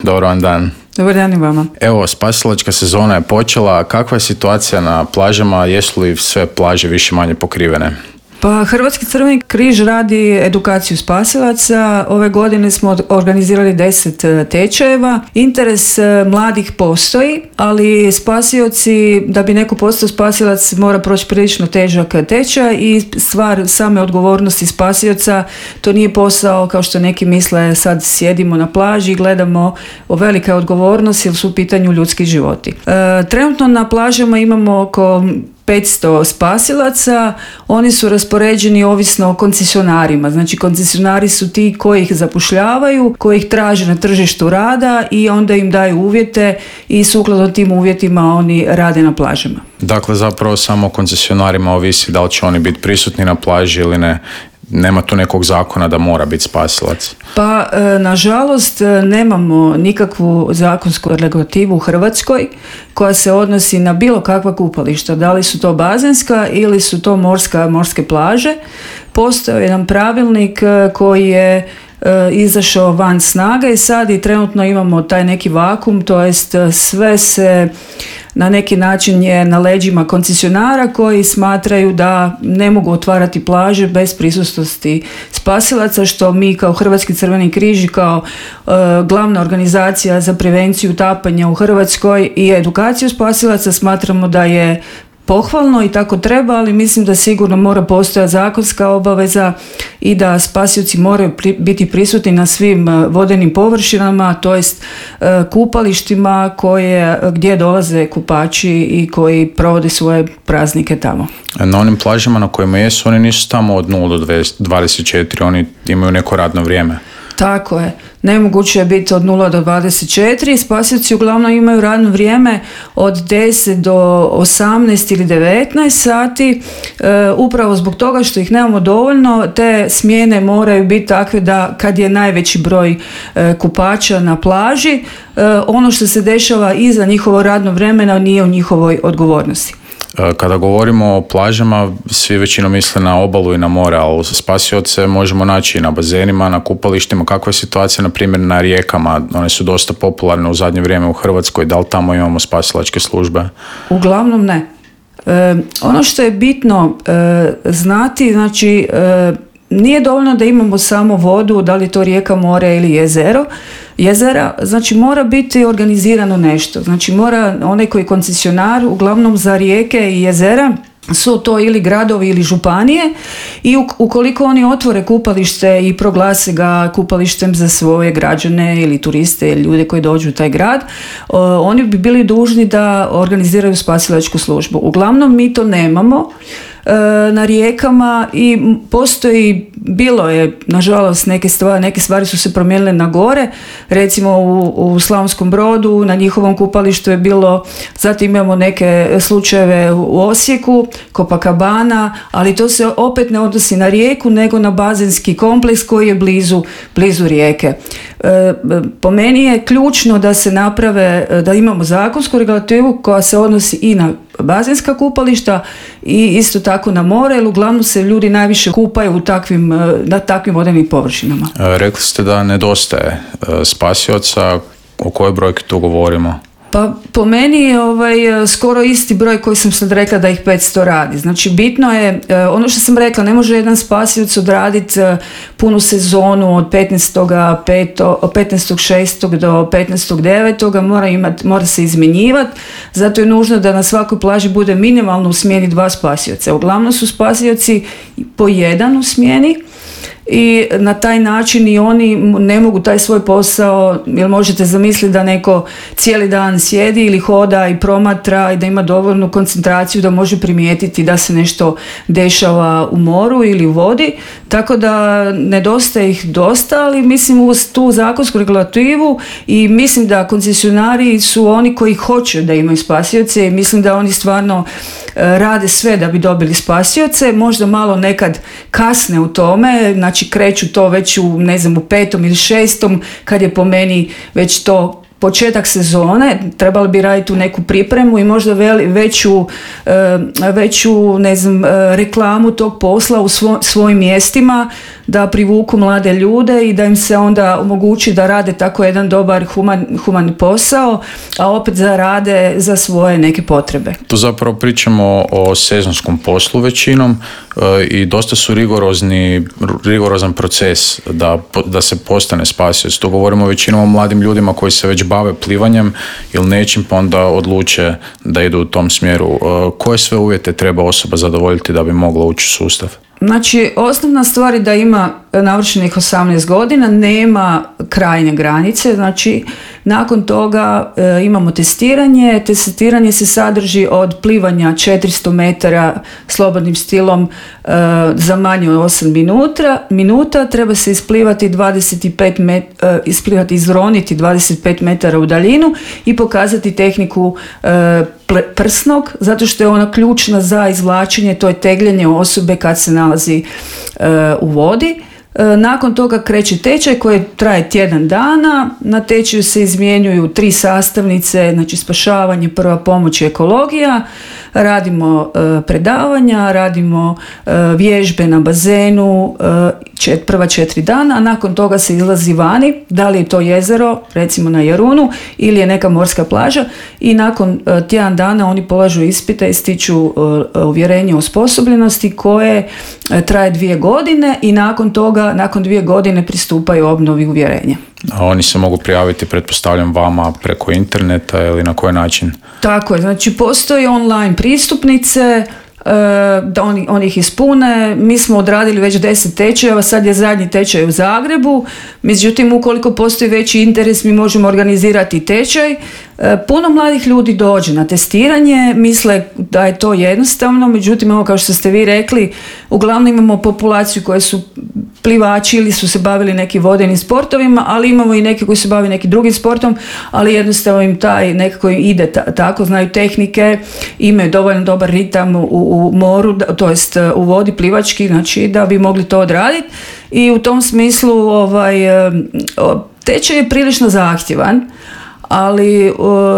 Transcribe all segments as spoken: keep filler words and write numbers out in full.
Dobar vam dan. Dobar dan i vama. Evo, spasilačka sezona je počela. Kakva je situacija na plažama? Jesu li sve plaže više manje pokrivene? Pa Hrvatski Crveni križ radi edukaciju spasilaca. Ove godine smo organizirali deset tečajeva. Interes mladih postoji, ali spasioci, da bi neko postao spasilac, mora proći prilično težak tečaj i stvar same odgovornosti spasioca, to nije posao kao što neki misle, sad sjedimo na plaži i gledamo, o velika odgovornost jer su u pitanju ljudski životi. E, trenutno na plažama imamo oko petsto spasilaca, oni su raspoređeni ovisno o koncesionarima, znači koncesionari su ti koji ih zapošljavaju, koji ih traže na tržištu rada i onda im daju uvjete i sukladno tim uvjetima oni rade na plažama. Dakle, zapravo samo koncesionarima ovisi da li će oni biti prisutni na plaži ili ne. Nema tu nekog zakona da mora biti spasilac? Pa, nažalost, nemamo nikakvu zakonsku regulativu u Hrvatskoj koja se odnosi na bilo kakva kupališta. Da li su to bazenska ili su to morska, morske plaže. Postoji jedan pravilnik koji je izašao van snage i sad i trenutno imamo taj neki vakum, to jest sve se na neki način je na leđima koncesionara koji smatraju da ne mogu otvarati plaže bez prisutnosti spasilaca, što mi kao Hrvatski Crveni križ i kao e, glavna organizacija za prevenciju utapanja u Hrvatskoj i edukaciju spasilaca smatramo da je pohvalno i tako treba, ali mislim da sigurno mora postojati zakonska obaveza i da spasioci moraju pri, biti prisutni na svim vodenim površinama, to jest e, kupalištima koje, gdje dolaze kupači i koji provode svoje praznike tamo. Na onim plažama na kojima jesu, oni nisu tamo od nula do dvadeset četiri, oni imaju neko radno vrijeme. Tako je. Nemoguće je biti od nula do dvadeset četiri. Spasioci uglavnom imaju radno vrijeme od deset do osamnaest ili devetnaest sati. E, upravo zbog toga što ih nemamo dovoljno, te smjene moraju biti takve da kad je najveći broj e, kupača na plaži, e, ono što se dešava iza njihovo radno vremena nije u njihovoj odgovornosti. Kada govorimo o plažama, svi većinom misle na obalu i na more, ali spasioce možemo naći i na bazenima, na kupalištima. Kakva je situacija, na primjer, na rijekama? One su dosta popularne u zadnje vrijeme u Hrvatskoj. Da li tamo imamo spasilačke službe? Uglavnom ne. E, ono što je bitno e, znati, znači, e, nije dovoljno da imamo samo vodu, da li je to rijeka, more ili jezero. Jezera, znači mora biti organizirano nešto. Znači mora onaj koji je koncesionar, uglavnom za rijeke i jezera, su to ili gradovi ili županije i ukoliko oni otvore kupalište i proglase ga kupalištem za svoje građane ili turiste ili ljude koji dođu u taj grad, oni bi bili dužni da organiziraju spasilačku službu. Uglavnom mi to nemamo na rijekama i postoji, bilo je nažalost neke stvari, neke stvari su se promijenile na gore, recimo u, u Slavonskom Brodu na njihovom kupalištu je bilo, zatim imamo neke slučajeve u Osijeku, Copacabana, ali to se opet ne odnosi na rijeku nego na bazenski kompleks koji je blizu, blizu rijeke. E, po meni je ključno da se naprave, da imamo zakonsku regulativu koja se odnosi i na bazenska kupališta i isto tako na more, jer uglavnom se ljudi najviše kupaju u takvim, na takvim vodenim površinama. E, rekli ste da nedostaje spasioca, o kojoj brojki tu govorimo? Pa po meni je ovaj, skoro isti broj koji sam sad rekla da ih petsto radi. Znači bitno je, ono što sam rekla, ne može jedan spasioc odraditi punu sezonu od petnaestog šestog do petnaestog devetog mora, imat, mora se izmjenjivati, zato je nužno da na svakoj plaži bude minimalno u smjeni dva spasioca. Uglavnom su spasioci po jedan u smjeni i na taj način i oni ne mogu taj svoj posao, jer možete zamisliti da neko cijeli dan sjedi ili hoda i promatra i da ima dovoljnu koncentraciju da može primijetiti da se nešto dešava u moru ili u vodi, tako da nedostaje ih dosta, ali mislim uz tu zakonsku regulativu i mislim da koncesionari su oni koji hoće da imaju spasioce i mislim da oni stvarno rade sve da bi dobili spasioce, možda malo nekad kasne u tome, znači kreću to već u, ne znam, u petom ili šestom, kad je po meni već to početak sezone, trebali bi raditi u neku pripremu i možda veli, veću, veću ne znam, reklamu tog posla u svo, svojim mjestima, da privuku mlade ljude i da im se onda omogući da rade tako jedan dobar human, human posao, a opet zarade za svoje neke potrebe. Tu zapravo pričamo o sezonskom poslu većinom i dosta su rigorozni, rigorozan proces da, da se postane spasioc. Tu govorimo većinom o mladim ljudima koji se već bave plivanjem ili nečim, pa onda odluče da idu u tom smjeru. Koje sve uvjete treba osoba zadovoljiti da bi mogla ući u sustav? Znači, osnovna stvar je da ima navršenih osamnaest godina, nema krajnje granice, znači nakon toga e, imamo testiranje, testiranje se sadrži od plivanja četiristo metara slobodnim stilom e, za manje od osam minuta, minuta, treba se isplivati dvadeset pet met, e, isplivati, izroniti dvadeset pet metara u daljinu i pokazati tehniku e, prsnog, zato što je ona ključna za izvlačenje, to je tegljenje osobe kad se nalazi e, u vodi. E, nakon toga kreće tečaj koji traje tjedan dana. Na tečaju se izmjenjuju tri sastavnice, znači spašavanje, prva pomoć i ekologija. Radimo e, predavanja, radimo e, vježbe na bazenu e, čet, prva četiri dana, a nakon toga se izlazi vani, da li je to jezero, recimo na Jarunu, ili je neka morska plaža, i nakon e, tjedan dana oni polažu ispite i stiču e, uvjerenje o osposobljenosti koje e, traje dvije godine i nakon toga, nakon dvije godine pristupaju obnovi uvjerenja. A oni se mogu prijaviti, pretpostavljam, vama preko interneta ili na koji način? Tako je, znači postoji online pristupnice, da oni, oni ih ispune. Mi smo odradili već deset tečajeva, sad je zadnji tečaj u Zagrebu, međutim ukoliko postoji veći interes mi možemo organizirati tečaj. Puno mladih ljudi dođe na testiranje, misle da je to jednostavno, međutim ovo kao što ste vi rekli, uglavnom imamo populaciju koje su plivači ili su se bavili nekim vodenim sportovima, ali imamo i neki koji se bave nekim drugim sportom, ali jednostavno im taj nekako ide ta, tako, znaju tehnike, imaju dovoljno dobar ritam u, u moru, to jest u vodi plivački, znači da bi mogli to odraditi, i u tom smislu ovaj, tečaj je prilično zahtjevan, ali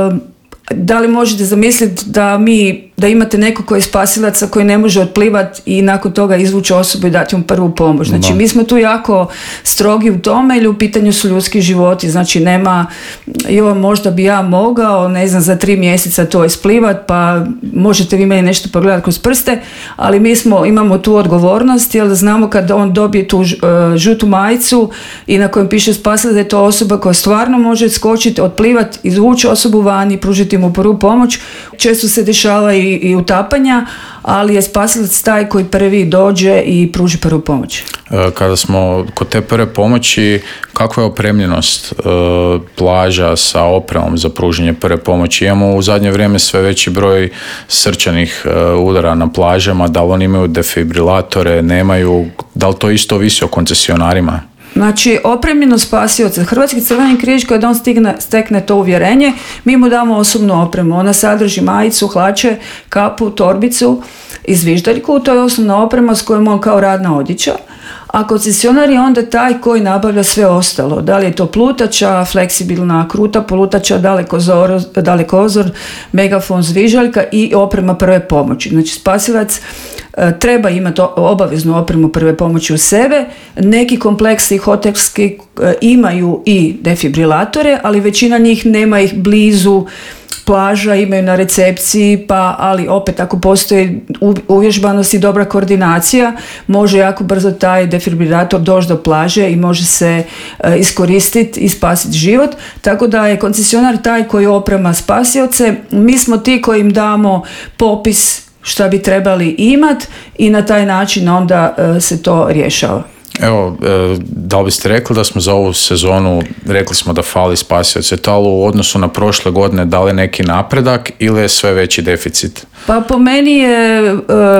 da li možete zamisliti da mi da imate neko koji je spasilaca koji ne može otplivati i nakon toga izvući osobu i dati mu prvu pomoć. Znači, no. Mi smo tu jako strogi u tome, ili u pitanju su ljudski životi. Znači, nema, jo, možda bi ja mogao, ne znam, za tri mjeseca to isplivat, pa možete vi meni nešto pogledati kroz prste, ali mi smo, imamo tu odgovornost, jer znamo kad on dobije tu uh, žutu majicu i na kojem piše spasilac, da je to osoba koja stvarno može skočiti, otplivati, izvući osobu van i pružiti mu prvu pomoć. Često se dešava i i utapanja, ali je spasilac taj koji prvi dođe i pruži prvu pomoć. Kada smo kod te prve pomoći, kakva je opremljenost e, plaža sa opremom za pružanje prve pomoći? Imamo u zadnje vrijeme sve veći broj srčanih e, udara na plažama, da li oni imaju defibrilatore, nemaju, da li to isto ovisi o koncesionarima? Znači, opremljeno spasioca. Hrvatski crveni križ, kada on stigne, stekne to uvjerenje, mi mu damo osobnu opremu. Ona sadrži majicu, hlače, kapu, torbicu i zviždaljku. To je osnovna oprema s kojom on kao radna odjeća. A koncesionar je onda taj koji nabavlja sve ostalo. Da li je to plutača, fleksibilna kruta plutača, dalekozor, dalekozor, megafon, zviždaljka i oprema prve pomoći. Znači, spasilac e, treba imati obaveznu opremu prve pomoći u sebe. Neki kompleksi hotelski e, imaju i defibrilatore, ali većina njih nema ih blizu plaža, imaju na recepciji, pa ali opet ako postoji uvježbanost i dobra koordinacija, može jako brzo taj defibrilator doći do plaže i može se e, iskoristiti i spasiti život. Tako da je koncesionar taj koji oprema spasioce, mi smo ti koji im damo popis šta bi trebali imati i na taj način onda e, se to rješava. Evo, da li biste rekli da smo za ovu sezonu, rekli smo da fali spasioce, to ali u odnosu na prošle godine, da li neki napredak ili je sve veći deficit? Pa po meni je,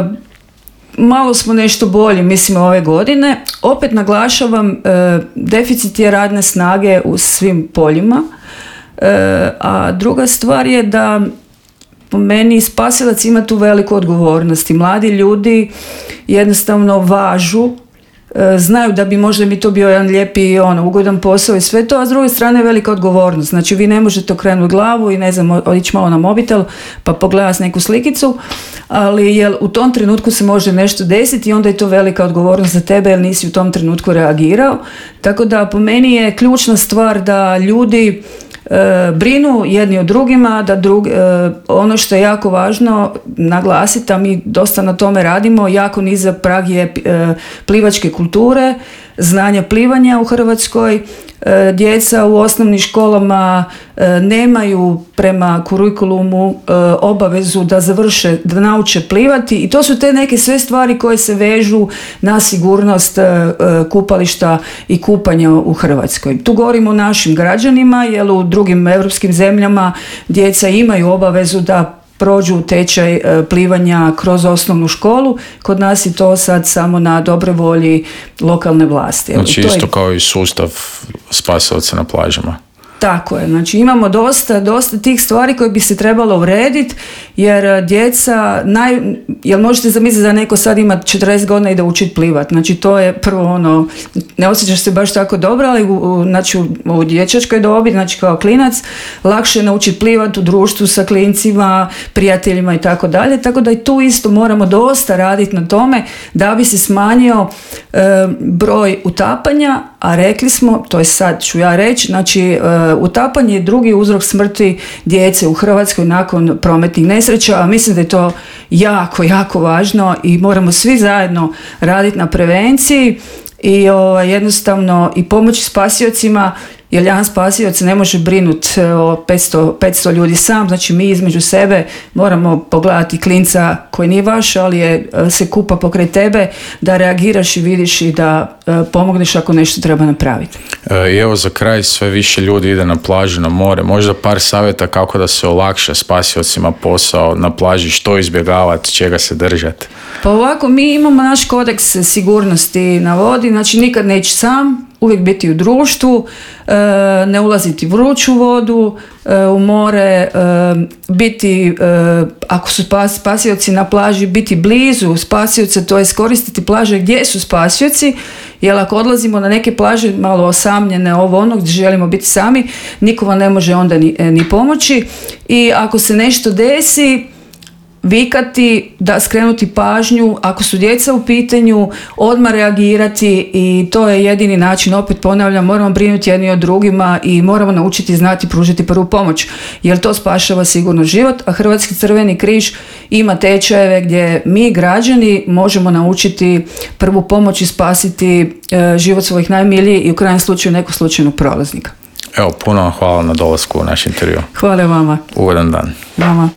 malo smo nešto bolji, mislim, ove godine. Opet naglašavam, deficit je radne snage u svim poljima, a druga stvar je da po meni spasilac ima tu veliku odgovornost i mladi ljudi jednostavno važu znaju da bi možda mi to bio jedan lijepi ono, ugodan posao i sve to, a s druge strane je velika odgovornost. Znači vi ne možete okrenuti glavu i ne znam, odići malo na mobitel pa pogledati neku slikicu, ali jel, u tom trenutku se može nešto desiti i onda je to velika odgovornost za tebe jer nisi u tom trenutku reagirao. Tako da po meni je ključna stvar da ljudi E, brinu jedni o drugima, da drug, e, ono što je jako važno naglasiti, a mi dosta na tome radimo, jako nizak prag je e, plivačke kulture, znanja plivanja u Hrvatskoj. E, djeca u osnovnim školama e, nemaju prema kurikulumu e, obavezu da završe, da nauče plivati i to su te neke sve stvari koje se vežu na sigurnost e, kupališta i kupanja u Hrvatskoj. Tu govorimo o našim građanima, jer u drugim europskim zemljama djeca imaju obavezu da prođu tečaj plivanja kroz osnovnu školu. Kod nas je to sad samo na dobre volji lokalne vlasti. Znači to isto je... kao i sustav spasilaca na plažama. Tako je, znači imamo dosta, dosta tih stvari koje bi se trebalo urediti, jer djeca, naj, jel možete zamisliti da neko sad ima četrdeset godina i da učit plivat, znači to je prvo ono, ne osjećaš se baš tako dobro, ali u, u, znači u, u dječačkoj dobi, znači kao klinac, lakše je naučiti plivat u društvu sa klincima, prijateljima i tako dalje, tako da i tu isto moramo dosta raditi na tome da bi se smanjio e, broj utapanja, a rekli smo, to je sad ću ja reći, znači e, utapanje je drugi uzrok smrti djece u Hrvatskoj nakon prometnih nesreća, a mislim da je to jako, jako važno i moramo svi zajedno raditi na prevenciji i o, jednostavno i pomoći spasiocima, jer jedan spasioc ne može brinuti o petsto, petsto ljudi sam, znači mi između sebe moramo pogledati klinca koji nije vaš, ali je, se kupa pokraj tebe, da reagiraš i vidiš i da e, pomogneš ako nešto treba napraviti. I evo za kraj, sve više ljudi ide na plažu, na more, možda par savjeta kako da se olakša spasiocima posao na plaži, što izbjegavati, čega se držati. Pa ovako, mi imamo naš kodeks sigurnosti na vodi, znači nikad neći sam, uvijek biti u društvu, ne ulaziti u vruću vodu, u more, biti, ako su spasioci na plaži, biti blizu spasioca, to je koristiti plaže gdje su spasioci, jer ako odlazimo na neke plaže malo osamljene, ovo ono gdje želimo biti sami, niko vam ne može onda ni, ni pomoći i ako se nešto desi, vikati, da skrenuti pažnju, ako su djeca u pitanju, odmah reagirati i to je jedini način, opet ponavljam, moramo brinuti jedni o drugima i moramo naučiti znati pružiti prvu pomoć, jer to spašava sigurno život, a Hrvatski crveni križ ima tečajeve gdje mi građani možemo naučiti prvu pomoć i spasiti e, život svojih najmilijih i u krajnjem slučaju nekog slučajnog prolaznika. Evo, puno vam hvala na dolasku u naš intervju. Hvala vama. Ugodan dan. Vama.